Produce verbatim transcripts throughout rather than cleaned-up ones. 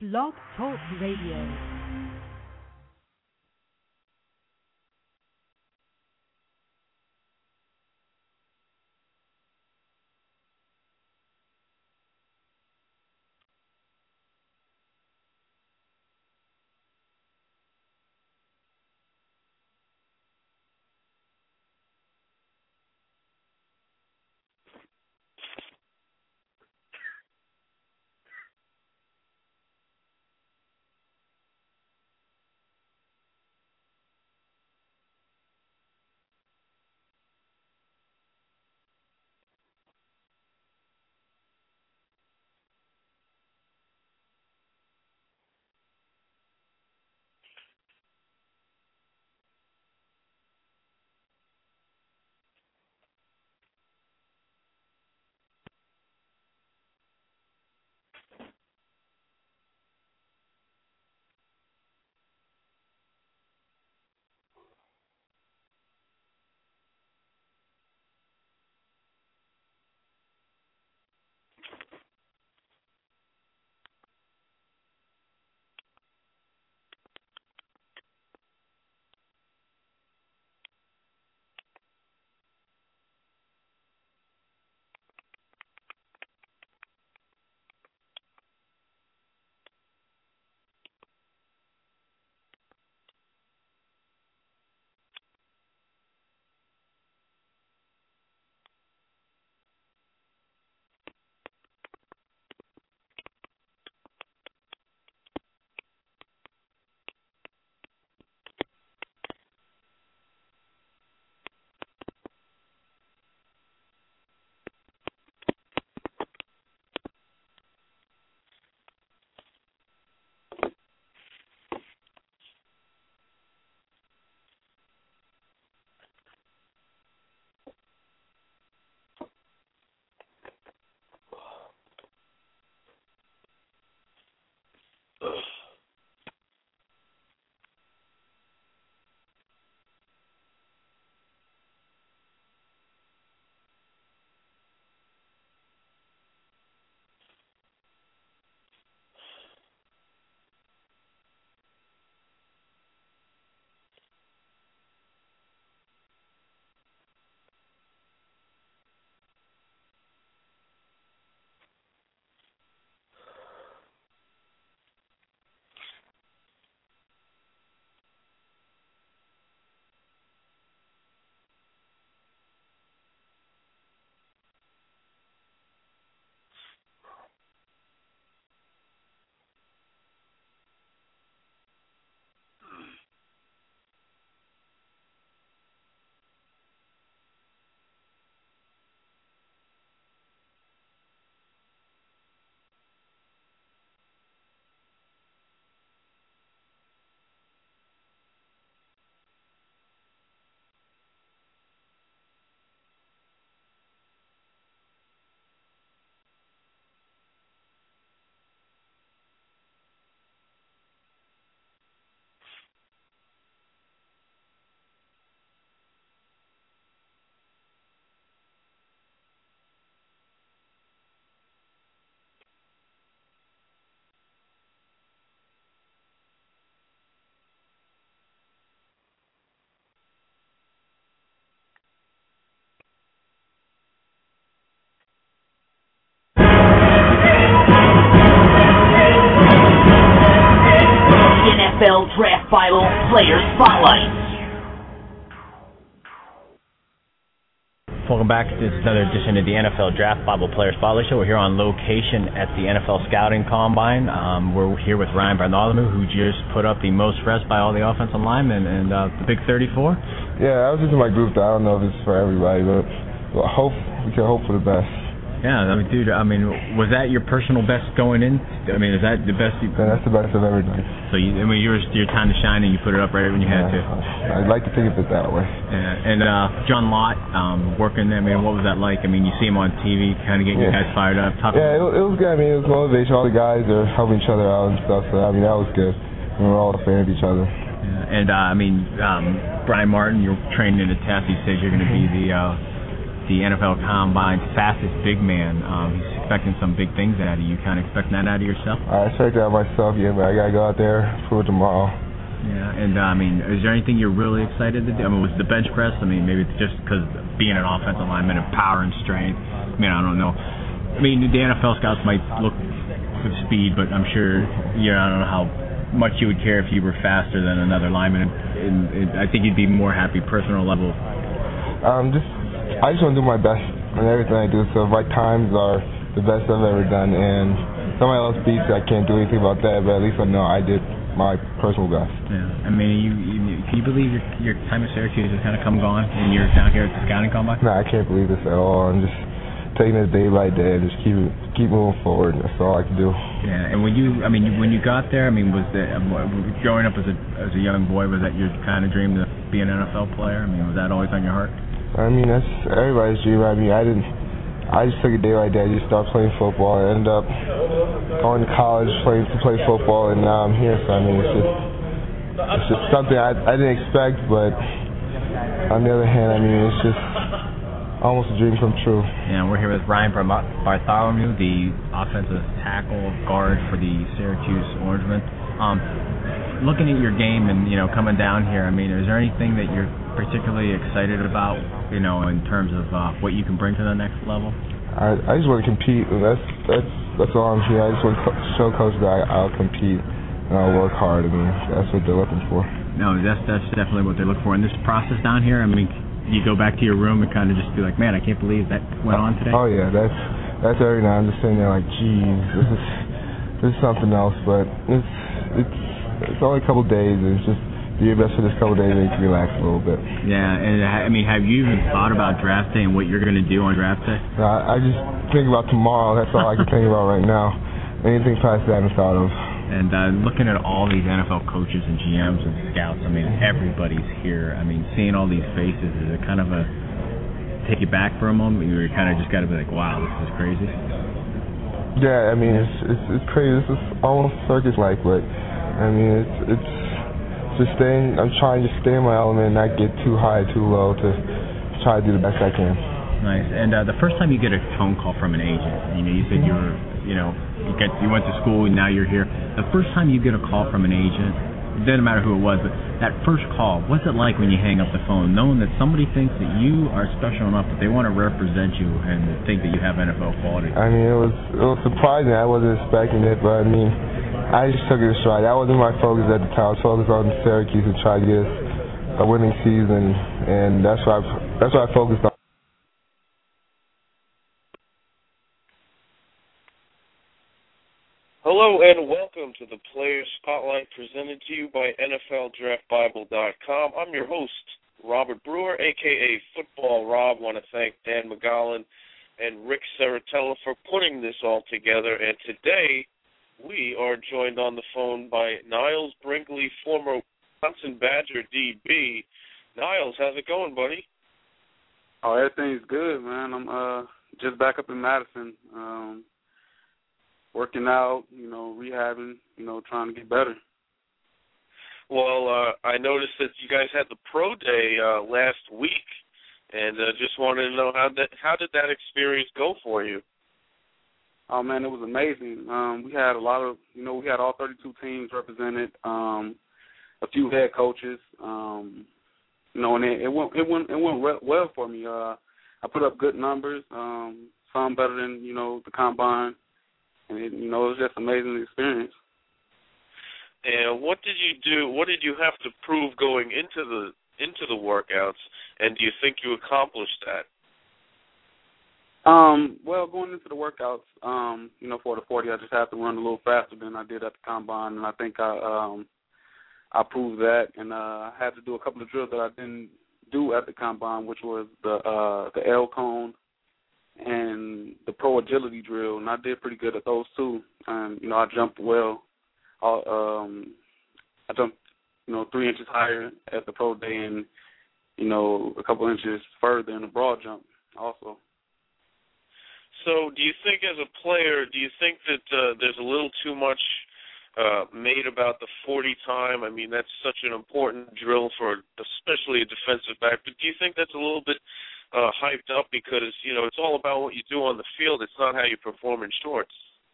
Blog Talk Radio. N F L Draft Bible Player Spotlight. Welcome back. This is another edition of the N F L Draft Bible Player Spotlight Show. We're here on location at the N F L Scouting Combine. Um, we're here with Ryan Bartholomew, who just put up the most reps by all the offensive linemen and uh, the Big thirty-four. Yeah, I was just in my group. I don't know if it's for everybody, but well, hope we can hope for the best. Yeah, I mean, dude, I mean, was that your personal best going in? I mean, is that the best? You... Yeah, that's the best I've ever done. So, you, I mean, your your time to shine, and you put it up right when you yeah, had to. I'd like to think of it that way. Yeah, and uh, John Lott, um, working there. I mean, what was that like? I mean, you see him on T V, kind of getting yeah. you guys fired up. Talk yeah, it, it was good. I mean, it was motivation. All the guys are helping each other out and stuff. So, I mean, that was good. We were all a fan of each other. Yeah, and uh, I mean, um, Brian Martin, you're trained in a test. He says you're going to be the uh, the N F L Combine's fastest big man. Um, he's expecting some big things out of you. Kind of expecting that out of yourself? I expect that myself, yeah, but I got to go out there, prove it tomorrow. Yeah, and uh, I mean, is there anything you're really excited to do? I mean, was the bench press? I mean, maybe it's just because being an offensive lineman and power and strength. I mean, I don't know. I mean, the N F L scouts might look for speed, but I'm sure, you know, I don't know how much you would care if you were faster than another lineman. And, and I think you'd be more happy personal level. Um, just, I just want to do my best in everything I do, so my times are the best I've ever done. And somebody else beats it, I can't do anything about that, but at least I know I did my personal best. Yeah, I mean, you, you can you believe your your time at Syracuse has kind of come gone, and you're down here at the scouting combine? No, I can't believe this at all. I'm just taking it day by day and just keep keep moving forward. That's all I can do. Yeah, and when you, I mean, when you got there, I mean, was that growing up as a as a young boy, was that your kind of dream to be an N F L player? I mean, was that always on your heart? I mean, that's everybody's dream. I mean, I didn't. I just took it day by day. I just started playing football. I ended up going to college playing to play football, and now I'm here. So I mean, it's just it's just something I I didn't expect, but on the other hand, I mean, it's just almost a dream come true. Yeah, we're here with Ryan Bartholomew, the offensive tackle guard for the Syracuse Orangemen. Um, looking at your game and, you know, coming down here, I mean, is there anything that you're particularly excited about, you know, in terms of uh, what you can bring to the next level? I I just want to compete, and that's that's that's all I'm here. I just want to show Coach that I, I'll compete and I'll work hard. I mean, that's what they're looking for. No, that's that's definitely what they're looking for. In this process down here, I mean, you go back to your room and kind of just be like, man, I can't believe that went on today. Oh yeah, that's that's every night. I'm just sitting there like, geez, this is this is something else. But it's it's it's only a couple days. And it's just do your best for this couple days and you can relax a little bit. Yeah, and I mean, have you even thought about draft day and what you're going to do on draft day? No, I, I just think about tomorrow. That's all I can think about right now. Anything past that, I haven't thought of. And uh, looking at all these N F L coaches and G Ms and scouts, I mean, everybody's here. I mean, seeing all these faces, is it kind of a take you back for a moment? You kind of just got to be like, wow, this is crazy. Yeah, I mean, it's it's, it's crazy. This is almost circus-like, but I mean, it's it's just staying. I'm trying to stay in my element, and not get too high, too low, to try to do the best I can. Nice. And uh, the first time you get a phone call from an agent, you know, you said you were, you know, you get you went to school and now you're here. The first time you get a call from an agent, it doesn't matter who it was, but that first call, what's it like when you hang up the phone, knowing that somebody thinks that you are special enough that they want to represent you and think that you have N F L quality? I mean, it was it was surprising. I wasn't expecting it, but I mean, I just took it a stride. That wasn't my focus at the time. I was focused on Syracuse and try to get us a winning season, and that's what I that's what I focused on. Hello and welcome to the Players Spotlight presented to you by N F L Draft Bible dot com. I'm your host, Robert Brewer, a k a. Football Rob. I want to thank Dan McGowan and Rick Saratella for putting this all together. And today we are joined on the phone by Niles Brinkley, former Wisconsin Badger D B. Niles, how's it going, buddy? Oh, everything's good, man. I'm uh, just back up in Madison. Um, working out, you know, rehabbing, you know, trying to get better. Well, uh, I noticed that you guys had the pro day uh, last week, and uh, just wanted to know how that how did that experience go for you? Oh man, it was amazing. Um, we had a lot of, you know, we had all thirty-two teams represented, um, a few head coaches, um, you know, and it, it went it went it went well for me. Uh, I put up good numbers, um, some better than you know the combine. And it, you know, it was just an amazing experience. And what did you do? What did you have to prove going into the into the workouts? And do you think you accomplished that? Um, well, going into the workouts, um, you know, for the forty, I just had to run a little faster than I did at the combine, and I think I um, I proved that. And uh, I had to do a couple of drills that I didn't do at the combine, which was the uh, the L cone and the pro agility drill, and I did pretty good at those two. And you know, I jumped well. I, um, I jumped, you know, three inches higher at the pro day, and you know, a couple inches further in the broad jump also. So, do you think, as a player, do you think that uh, there's a little too much uh, made about the forty time. I mean, that's such an important drill for especially a defensive back. But do you think that's a little bit uh, hyped up because, you know, it's all about what you do on the field. It's not how you perform in shorts.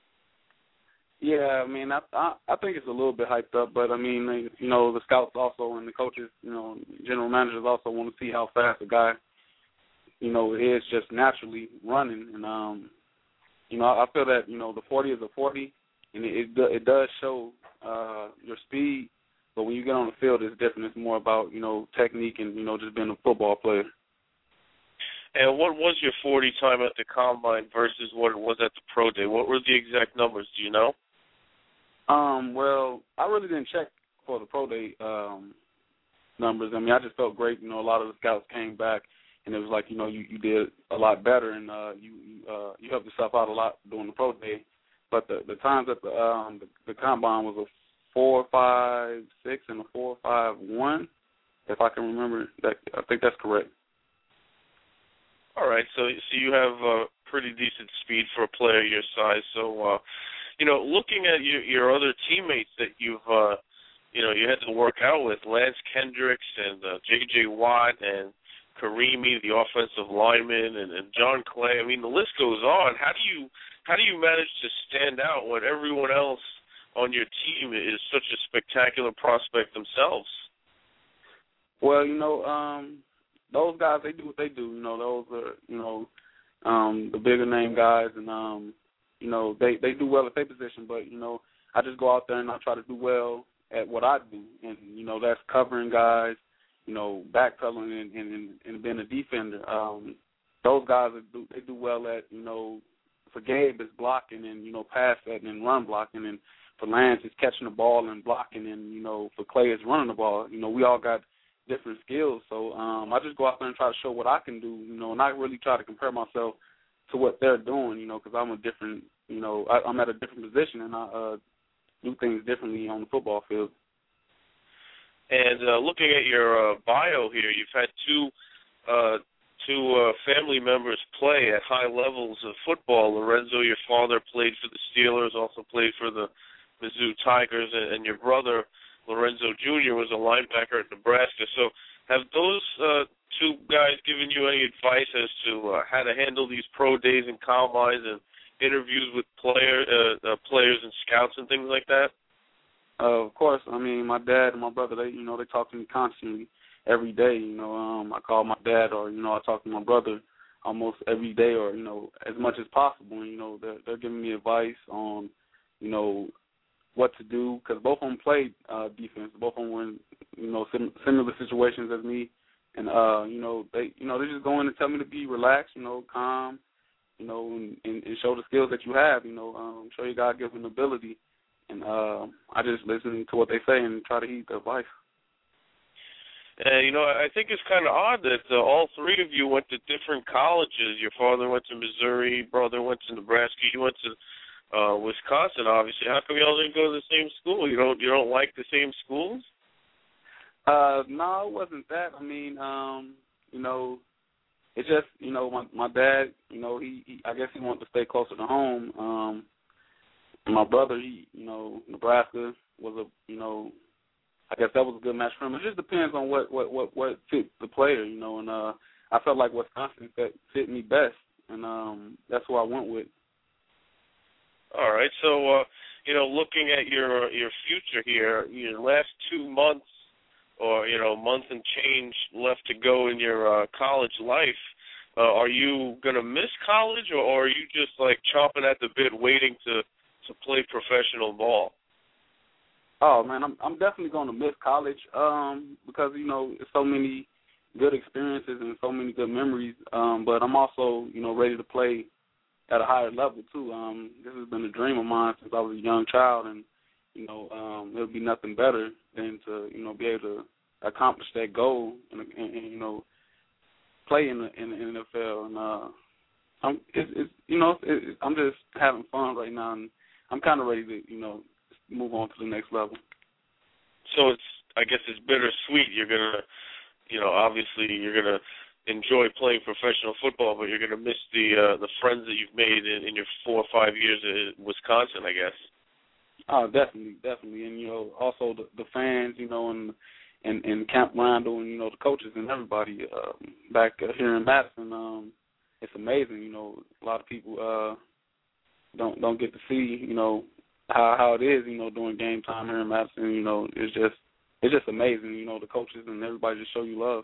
Yeah, I mean, I, I I think it's a little bit hyped up, but I mean, they, you know, the scouts also and the coaches, you know, general managers also want to see how fast a guy, you know, is just naturally running, and um, you know, I feel that you know the forty is a forty, and it it, it does show uh, your speed, but when you get on the field, it's different. It's more about you know technique and you know just being a football player. And what was your forty time at the combine versus what it was at the pro day? What were the exact numbers? Do you know? Um, well, I really didn't check for the pro day um, numbers. I mean, I just felt great. You know, a lot of the scouts came back, and it was like, you know, you, you did a lot better, and uh, you you, uh, you helped yourself out a lot during the pro day. But the the times at the um, the, the combine was a four five six and a four five one, if I can remember that. I think that's correct. All right, so so you have uh, pretty decent speed for a player your size. So. Uh, You know, looking at your, your other teammates that you've, uh, you know, you had to work out with, Lance Kendricks and uh, J J. Watt and Karimi, the offensive lineman, and, and John Clay. I mean, the list goes on. How do you how do you manage to stand out when everyone else on your team is such a spectacular prospect themselves? Well, you know, um, those guys, they do what they do. You know, those are, you know, um, the bigger name guys, and um. You know, they, they do well at their position, but, you know, I just go out there and I try to do well at what I do. And, you know, that's covering guys, you know, backpedaling and, and, and being a defender. Um, those guys, do, they do well at, you know, for Gabe, it's blocking and, you know, pass setting and run blocking. And for Lance, it's catching the ball and blocking. And, you know, for Clay, it's running the ball. You know, we all got different skills. So um, I just go out there and try to show what I can do, you know, and I really try to compare myself to what they're doing, you know, because I'm a different, you know, I, I'm at a different position and I uh, do things differently on the football field. And uh, looking at your uh, bio here, you've had two uh, two uh, family members play at high levels of football. Lorenzo, your father, played for the Steelers, also played for the Mizzou Tigers, and, and your brother, Lorenzo Junior, was a linebacker at Nebraska. So have those uh, two guys given you any advice as to uh, how to handle these pro days and combines and interviews with player, uh, uh, players and scouts and things like that? Uh, of course. I mean, my dad and my brother, they, you know, they talk to me constantly every day. You know, um, I call my dad or, you know, I talk to my brother almost every day or, you know, as much as possible. And, you know, they're, they're giving me advice on, you know, what to do because both of them played uh, defense. Both of them were in, you know, sim- similar situations as me. And, uh, you know, they you know, they just go in and tell me to be relaxed, you know, calm, you know, and, and, and show the skills that you have, you know, um, show your God-given ability. And uh, I just listen to what they say and try to heed their advice. And, you know, I think it's kind of odd that uh, all three of you went to different colleges. Your father went to Missouri, brother went to Nebraska, you went to uh, Wisconsin, obviously. How come y'all didn't go to the same school? You don't, you don't like the same schools? Uh, no, it wasn't that. I mean, um, you know, it's just, you know, my, my dad, you know, he, he, I guess he wanted to stay closer to home. Um, my brother, he, you know, Nebraska was a, you know, I guess that was a good match for him. It just depends on what, what, what, what fit the player, you know, and uh, I felt like Wisconsin fit, fit me best, and um, that's who I went with. All right, so, uh, you know, looking at your your future here, your last two months, or, you know, month and change left to go in your uh, college life, uh, are you going to miss college, or, or are you just, like, chomping at the bit waiting to, to play professional ball? Oh, man, I'm I'm definitely going to miss college um, because, you know, it's so many good experiences and so many good memories, um, but I'm also, you know, ready to play at a higher level, too. Um, this has been a dream of mine since I was a young child, and you know, um, it would be nothing better than to, you know, be able to accomplish that goal and, and, and you know, play in the, in the N F L. And uh, I'm, it's, it's, you know, it, I'm just having fun right now, and I'm kind of ready to, you know, move on to the next level. So it's, I guess it's bittersweet. You're gonna, you know, obviously you're gonna enjoy playing professional football, but you're gonna miss the uh, the friends that you've made in, in your four or five years in Wisconsin, I guess. Oh, definitely, definitely, and you know, also the, the fans, you know, and and, and Camp Randall, and you know, the coaches and everybody uh, back uh, here in Madison. Um, it's amazing, you know. A lot of people uh, don't don't get to see, you know, how how it is, you know, during game time here in Madison. You know, it's just it's just amazing, you know. The coaches and everybody just show you love.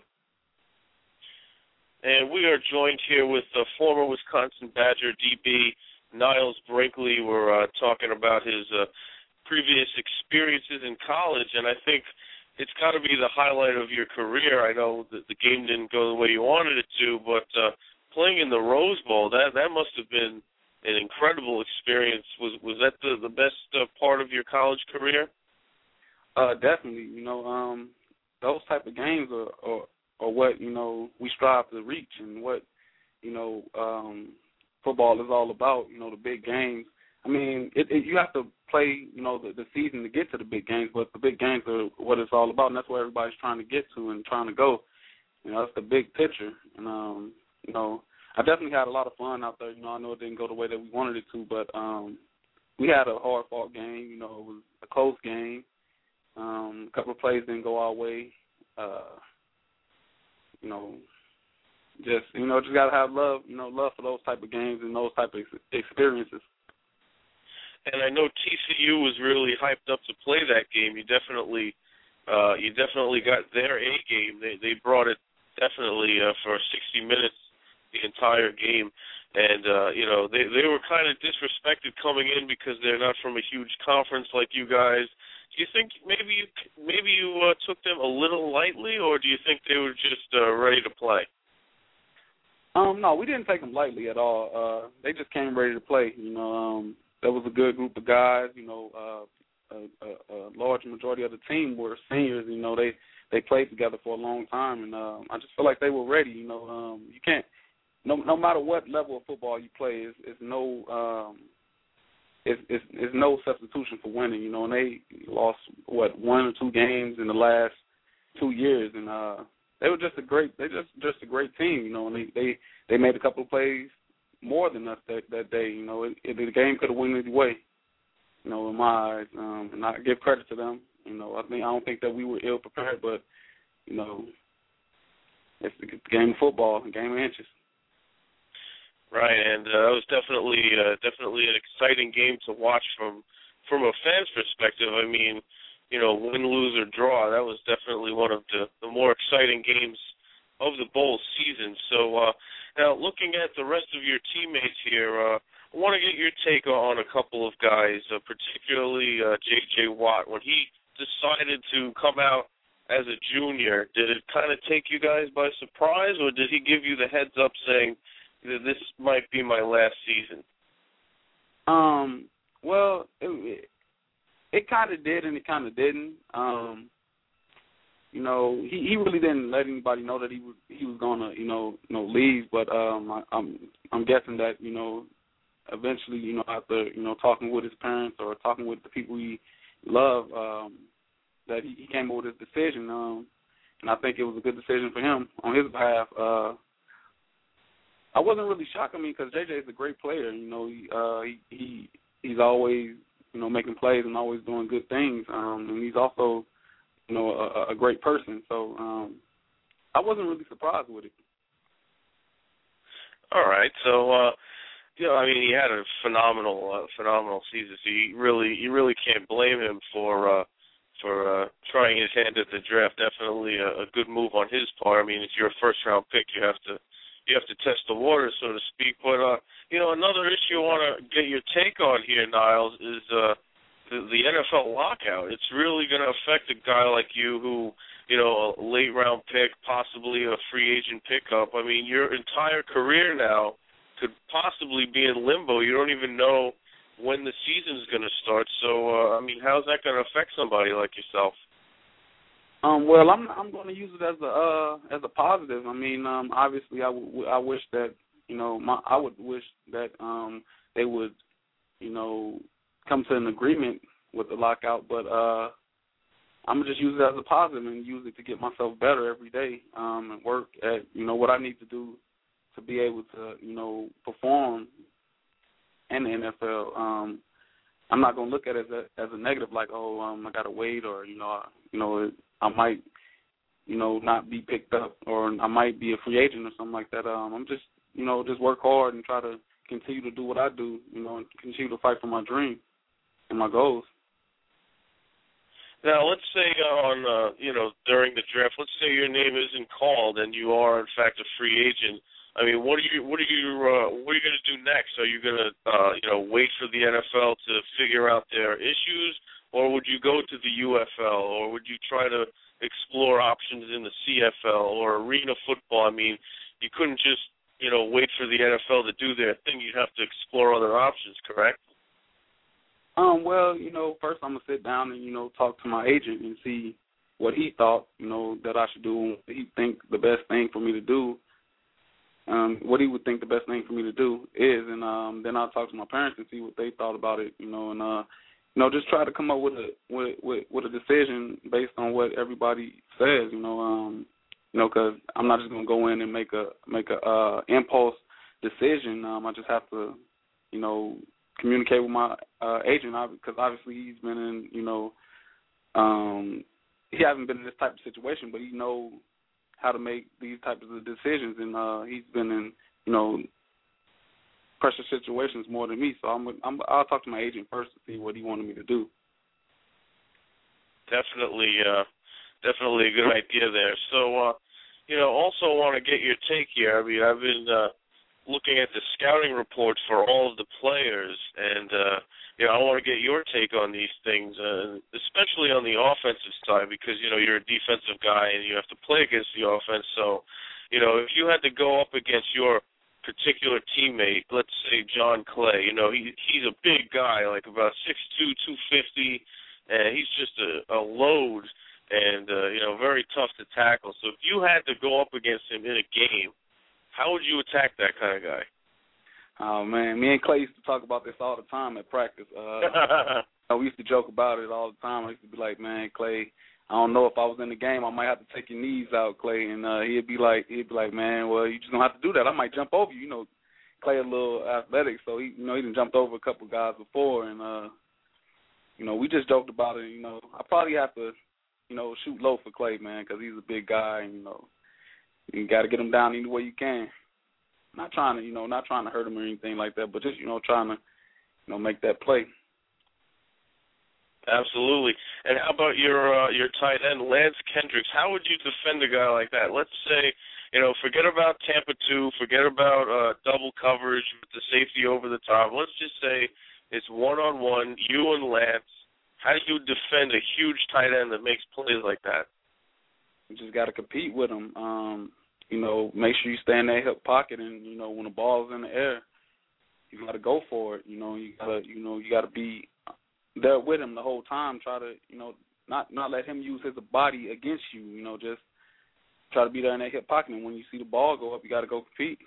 And we are joined here with the former Wisconsin Badger D B Niles Brinkley. We're uh, talking about his uh, previous experiences in college, and I think it's got to be the highlight of your career. I know that the game didn't go the way you wanted it to, but uh, playing in the Rose Bowl, that that must have been an incredible experience. Was was that the, the best uh, part of your college career? Uh, definitely. You know, um, those type of games are, are, are what, you know, we strive to reach, and what, you know, um, football is all about, you know, the big games. I mean, it, it, you have to play, you know, the, the season to get to the big games, but the big games are what it's all about, and that's where everybody's trying to get to and trying to go. You know, that's the big picture. And, um, you know, I definitely had a lot of fun out there. You know, I know it didn't go the way that we wanted it to, but um, we had a hard-fought game. You know, it was a close game. Um, a couple of plays didn't go our way. Uh, you know, just, you know, just got to have love, you know, love for those type of games and those type of ex- experiences. And I know T C U was really hyped up to play that game. You definitely, uh, you definitely got their A game. They they brought it definitely uh, for sixty minutes, the entire game, and uh, you know they they were kind of disrespected coming in because they're not from a huge conference like you guys. Do you think maybe you maybe you uh, took them a little lightly, or do you think they were just uh, ready to play? Um, no, we didn't take them lightly at all. Uh, they just came ready to play. You know, um, there was a good group of guys. You know, uh, a, a, a large majority of the team were seniors. You know, they, they played together for a long time, and uh, I just feel like they were ready. You know, um, you can't no no matter what level of football you play, it's, it's no um, it's, it's it's no substitution for winning. You know, and they lost what one or two games in the last two years, and uh, they were just a great they just just a great team. You know, and they they, they made a couple of plays more than us that, that day. You know, it, it, the game could have went either way, you know, in my eyes. Um, and I give credit to them. You know, I think I don't think that we were ill prepared, but, you know, it's the game of football, the game of inches. Right, and uh, that was definitely uh, definitely an exciting game to watch from from a fan's perspective. I mean, you know, win, lose, or draw, that was definitely one of the, the more exciting games of the bowl season. So uh, now looking at the rest of your teammates here, uh, I want to get your take on a couple of guys, uh, particularly uh, J J. Watt. When he decided to come out as a junior, did it kind of take you guys by surprise, or did he give you the heads up saying that this might be my last season? Um. Well, it, it, it kind of did and it kind of didn't. Um. You know, he, he really didn't let anybody know that he was he was gonna, you know, you know, leave. But um, I, I'm I'm guessing that, you know, eventually, you know, after, you know, talking with his parents or talking with the people he loved, um, that he, he came up with his decision. Um, and I think it was a good decision for him on his behalf. Uh, I wasn't really shocked. I mean, because J J is a great player. You know, he uh, he, he he's always, you know, making plays and always doing good things. Um, and he's also, you know, a, a great person. So um, I wasn't really surprised with it. All right. So, uh, you know, I mean, he had a phenomenal, uh, phenomenal season. So you really, you really can't blame him for uh, for uh, trying his hand at the draft. Definitely a, a good move on his part. I mean, if you're a first round pick, you have to you have to test the waters, so to speak. But uh, you know, another issue I want to get your take on here, Niles, is uh, the, the N F L lockout. It's really going to affect a guy like you who, you know, a late-round pick, possibly a free agent pickup. I mean, your entire career now could possibly be in limbo. You don't even know when the season's going to start. So, uh, I mean, how's that going to affect somebody like yourself? Um, well, I'm I'm going to use it as a uh, as a positive. I mean, um, obviously, I, w- I wish that, you know, my, I would wish that um, they would, you know, come to an agreement with the lockout, but uh, I'm gonna just use it as a positive and use it to get myself better every day, um, and work at, you know, what I need to do to be able to, you know, perform in the N F L. Um, I'm not gonna look at it as a as a negative, like, oh, um, I gotta wait, or you know, I, you know, I might, you know, not be picked up, or I might be a free agent or something like that. Um, I'm just, you know, just work hard and try to continue to do what I do, you know, and continue to fight for my dream and my goals. Now, let's say on, uh, you know, during the draft, let's say your name isn't called and you are, in fact, a free agent. I mean, what are you, what are you, uh, what are you going to do next? Are you going to, uh, you know, wait for the N F L to figure out their issues, or would you go to the U F L, or would you try to explore options in the C F L or arena football? I mean, you couldn't just, you know, wait for the N F L to do their thing. You'd have to explore other options, correct? Um, well, you know, first I'm going to sit down and, you know, talk to my agent and see what he thought, you know, that I should do, what he think the best thing for me to do, um, what he would think the best thing for me to do is, and um, then I'll talk to my parents and see what they thought about it, you know, and, uh, you know, just try to come up with a with, with, with a decision based on what everybody says, you know, um, you know, because I'm not just going to go in and make a, make a uh, impulse decision. Um, I just have to, you know, communicate with my uh, agent, because obviously he's been in, you know, um, he hasn't been in this type of situation, but he knows how to make these types of decisions, and uh, he's been in, you know, pressure situations more than me. So I'm, I'm, I'll talk to my agent first to see what he wanted me to do. Definitely, uh, definitely a good idea there. So, uh, you know, also want to get your take here. I mean, I've been uh, looking at the scouting reports for all of the players, and uh, you know, I want to get your take on these things, uh, especially on the offensive side, because you know you're a defensive guy and you have to play against the offense. So, you know, if you had to go up against your particular teammate, let's say John Clay, you know, he he's a big guy, like about six two, two fifty, and he's just a, a load, and uh, you know, very tough to tackle. So if you had to go up against him in a game, how would you attack that kind of guy? Oh, man, me and Clay used to talk about this all the time at practice. Uh, we used to joke about it all the time. I used to be like, man, Clay, I don't know if I was in the game, I might have to take your knees out, Clay. And uh, he'd be like, he'd be like, man, well, you just don't have to do that. I might jump over you. You know, Clay a little athletic, so he, you know, he done jumped over a couple guys before, and uh, you know, we just joked about it. You know, I probably have to, you know, shoot low for Clay, man, because he's a big guy, and you know, you got to get him down any way you can. Not trying to, you know, not trying to hurt him or anything like that, but just, you know, trying to, you know, make that play. Absolutely. And how about your uh, your tight end, Lance Kendricks? How would you defend a guy like that? Let's say, you know, forget about Tampa two, forget about uh, double coverage with the safety over the top. Let's just say it's one-on-one, you and Lance. How do you defend a huge tight end that makes plays like that? You just got to compete with him. Um, you know, make sure you stay in that hip pocket, and you know, when the ball's in the air, you got to go for it. You know, you got to, you know, you got to be there with him the whole time. Try to, you know, not not let him use his body against you. You know, just try to be there in that hip pocket, and when you see the ball go up, you got to go compete.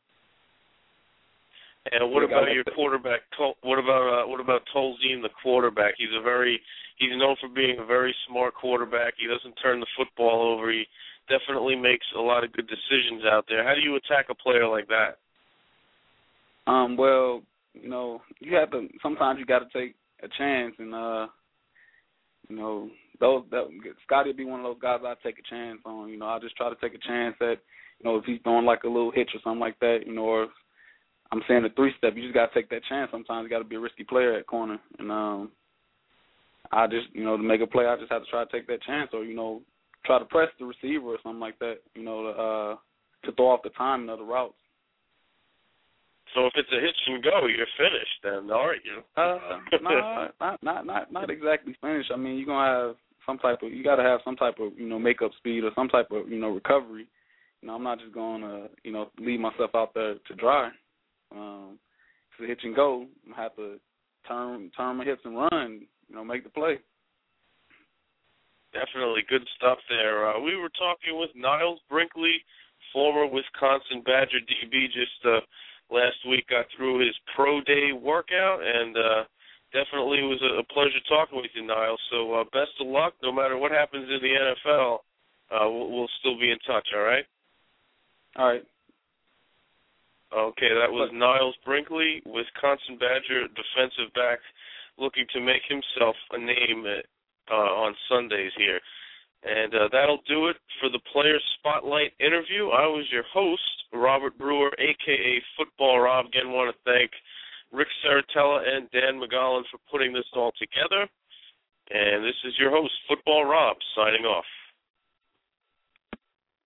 And what about your quarterback? What about uh, what about Tolzien, the quarterback? He's a very he's known for being a very smart quarterback. He doesn't turn the football over. He definitely makes a lot of good decisions out there. How do you attack a player like that? Um, well, you know, you have to. Sometimes you got to take a chance, and uh, you know, those that Scotty will be one of those guys I take a chance on. You know, I just try to take a chance at, you know, if he's throwing like a little hitch or something like that, you know, or if I'm saying a three step, you just gotta take that chance. Sometimes you gotta be a risky player at corner, and um, I just, you know, to make a play, I just have to try to take that chance, or you know, try to press the receiver or something like that, you know, to, uh, to throw off the timing of the routes. So if it's a hitch and go, you're finished then, aren't you? Uh, no, not not not not exactly finished. I mean, you're gonna have some type of, you gotta have some type of, you know, makeup speed or some type of, you know, recovery. You know, I'm not just gonna, you know, leave myself out there to dry. Um, if it's a hitch and go, I have to turn turn my hips and run. You know, make the play. Definitely good stuff there. Uh, we were talking with Niles Brinkley, former Wisconsin Badger D B, just uh, last week. Got through his pro day workout, and uh, definitely was a, a pleasure talking with you, Niles. So uh, best of luck. No matter what happens in the N F L, uh, we'll, we'll still be in touch. All right. All right. Okay, that was Niles Brinkley, Wisconsin Badger defensive back. looking to make himself a name uh, on Sundays here. And uh, that'll do it for the Players Spotlight interview. I was your host, Robert Brewer, a k a. Football Rob. Again, want to thank Rick Saratella and Dan McGowan for putting this all together. And this is your host, Football Rob, signing off.